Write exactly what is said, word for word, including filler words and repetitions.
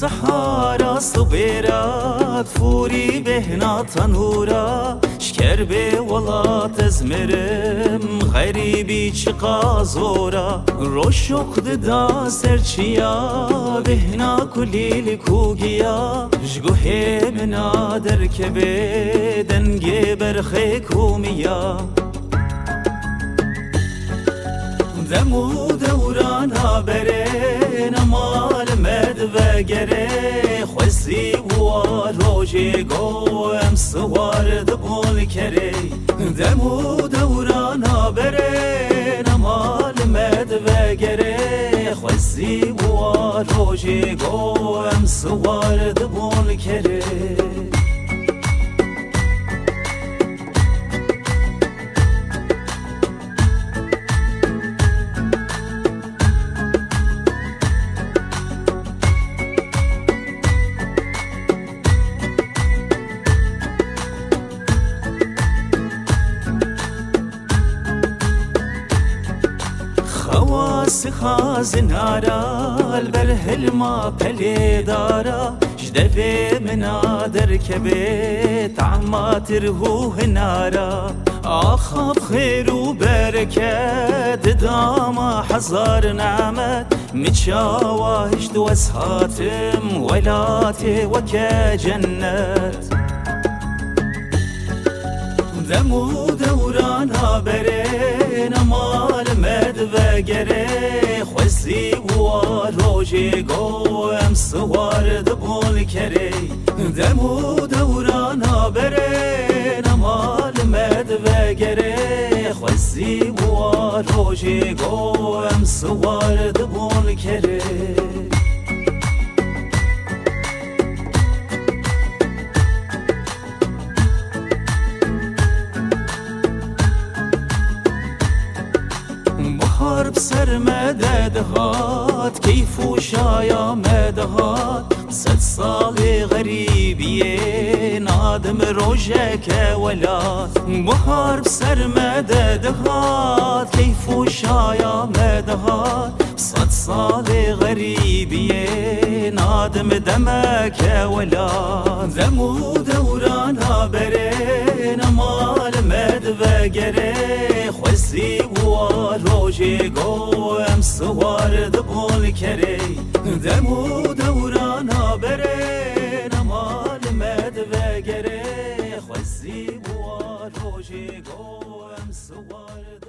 سحارا صبيرات فوري بهنا تنورا شكر بي ولات ازمرم غريبي چقا زورا روشق ددا سرچيا بهنا كلي لكوگيا جگوه منا دركبه دنگي برخي كوميا دمو دورانا برين مال مد وگره خوزی و روژه گو ام سوار دبول کره دمو دورانا برين مال مد وگره خوزی و روژه گو ام سوار دبول کره خواس خازنارا البرهل ما بلي دارا جدفي منا دركبه طعمات رهوه نارا آخاب خير وبركة داما حزار نعمت متشاوهش دوس هاتم ولاتي وكا جنت دمو دورانا برين مال مد وگره خوزی و روژه گو ام سوار دبول کره دمو دورانا برين مال مد وگره خوزی و روژه گو ام سوار دبول کره بحر بسر مدد هات كيف وشايا مدهات صد صالي غريبية نادم روجك ولات بحر بسر مدد هات كيف وشايا مدهات صد صالي غريبية نادم دمك ولات دمو دورانا برين مال مد وگره خوزی و روژه گو ام سوار دبول کره دمو دورانا برين مال مد وگره خوزی و روژه گو ام سوار